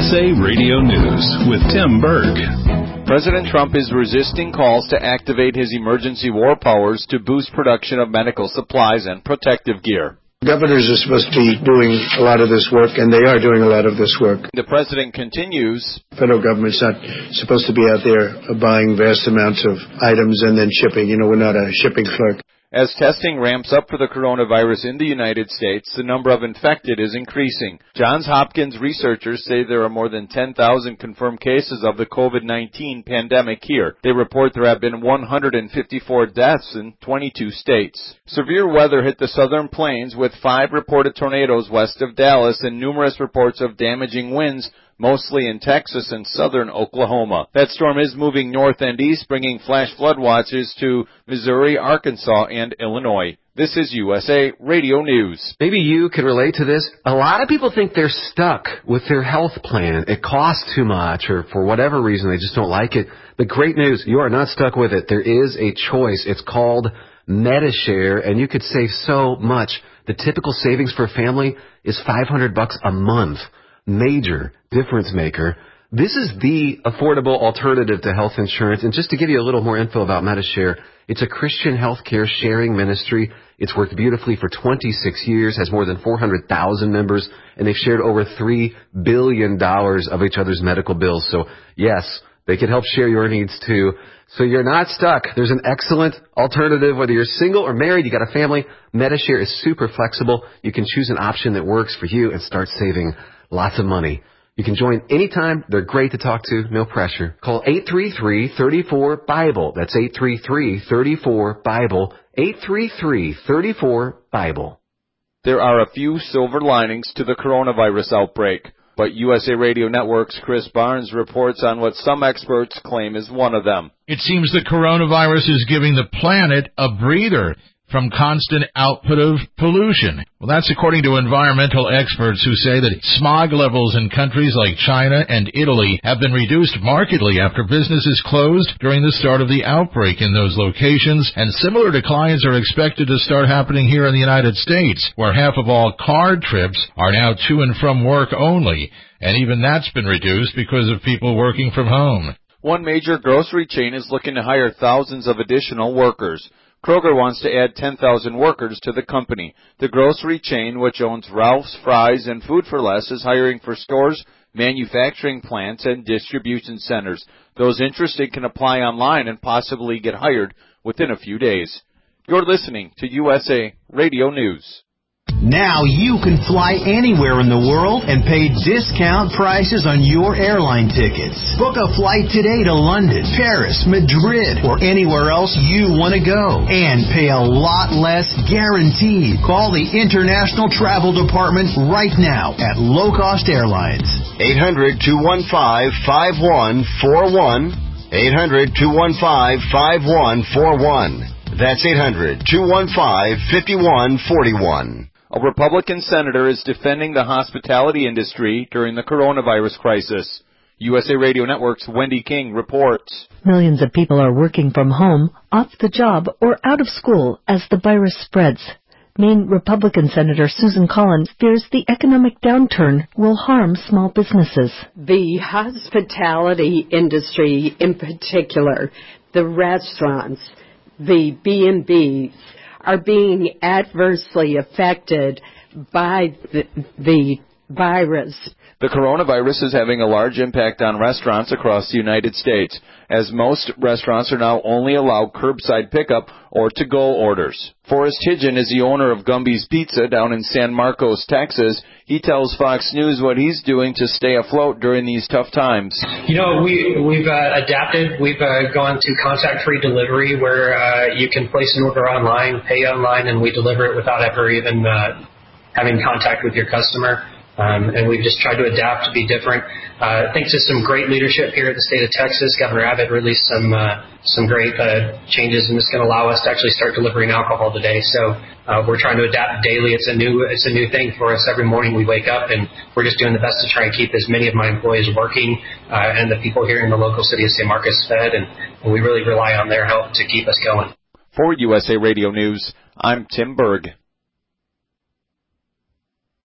USA Radio News with Tim Berg. President Trump is resisting calls to activate his emergency war powers to boost production of medical supplies and protective gear. Governors are supposed to be doing a lot of this work, and they are doing a lot of this work. The president continues. Federal government's not supposed to be out there buying vast amounts of items and then shipping. We're not a shipping clerk. As testing ramps up for the coronavirus in the United States, the number of infected is increasing. Johns Hopkins researchers say there are more than 10,000 confirmed cases of the COVID-19 pandemic here. They report there have been 154 deaths in 22 states. Severe weather hit the southern plains with 5 reported tornadoes west of Dallas and numerous reports of damaging winds, mostly in Texas and southern Oklahoma. That storm is moving north and east, bringing flash flood watches to Missouri, Arkansas, and Illinois. This is USA Radio News. Maybe you can relate to this. A lot of people think they're stuck with their health plan. It costs too much, or for whatever reason, they just don't like it. The great news, you are not stuck with it. There is a choice. It's called Medi-Share, and you could save so much. The typical savings for a family is $500 a month. Major difference maker. This is the affordable alternative to health insurance. And just to give you a little more info about Medi-Share, it's a Christian healthcare sharing ministry. It's worked beautifully for 26 years, has more than 400,000 members, and they've shared over $3 billion of each other's medical bills. So, yes, they can help share your needs, too. So you're not stuck. There's an excellent alternative. Whether you're single or married, you got a family, Medi-Share is super flexible. You can choose an option that works for you and start saving lots of money. You can join anytime. They're great to talk to. No pressure. Call 833-34-BIBLE. That's 833-34-BIBLE. 833-34-BIBLE. There are a few silver linings to the coronavirus outbreak, but USA Radio Network's Chris Barnes reports on what some experts claim is one of them. It seems the coronavirus is giving the planet a breather from constant output of pollution. Well, that's according to environmental experts who say that smog levels in countries like China and Italy have been reduced markedly after businesses closed during the start of the outbreak in those locations, and similar declines are expected to start happening here in the United States, where half of all car trips are now to and from work only, and even that's been reduced because of people working from home. One major grocery chain is looking to hire thousands of additional workers. Kroger wants to add 10,000 workers to the company. The grocery chain, which owns Ralph's, Fry's, and Food for Less, is hiring for stores, manufacturing plants, and distribution centers. Those interested can apply online and possibly get hired within a few days. You're listening to USA Radio News. Now you can fly anywhere in the world and pay discount prices on your airline tickets. Book a flight today to London, Paris, Madrid, or anywhere else you want to go. And pay a lot less guaranteed. Call the International Travel Department right now at Low Cost Airlines. 800-215-5141. 800-215-5141. That's 800-215-5141. A Republican senator is defending the hospitality industry during the coronavirus crisis. USA Radio Network's Wendy King reports. Millions of people are working from home, off the job, or out of school as the virus spreads. Maine Republican Senator Susan Collins fears the economic downturn will harm small businesses. The hospitality industry in particular, the restaurants, the B&Bs, are being adversely affected by the virus. The coronavirus is having a large impact on restaurants across the United States, as most restaurants are now only allowed curbside pickup or to-go orders. Forrest Hidgen is the owner of Gumby's Pizza down in San Marcos, Texas. He tells Fox News what he's doing to stay afloat during these tough times. We've adapted. We've gone to contact-free delivery where you can place an order online, pay online, and we deliver it without ever even having contact with your customer. And we've just tried to adapt to be different. Thanks to some great leadership here at the state of Texas, Governor Abbott released some great changes, and it's going to allow us to actually start delivering alcohol today. So we're trying to adapt daily. It's a new thing for us. Every morning we wake up, and we're just doing the best to try and keep as many of my employees working and the people here in the local city of San Marcos fed, and we really rely on their help to keep us going. For USA Radio News, I'm Tim Berg.